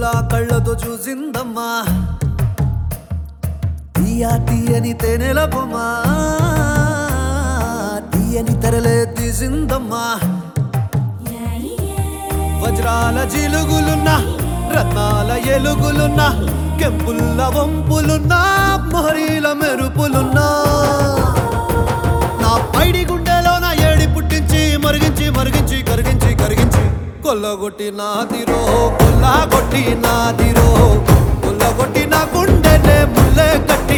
చూపులా కళ్ళతో చూసిందమ్మా తీయా తీయని తేనెల బొమ్మ తీయని తెరలే తీసిందమ్మా వజ్రాల జిలుగులున్నా రత్నాల ఎలుగులున్నా కెంపుల్ల వంపులున్నా మొహరీల మెరుపులున్నా నా పైడి గుండెలో నా ఏడి పుట్టించి మరిగించి మరిగించి కరిగించి కరిగించి కొల్లగొట్టి నాదిరో కొల్లగొట్టి నాదిరో కొల్లగొట్టి నా గుండెనే ముల్లే కట్టి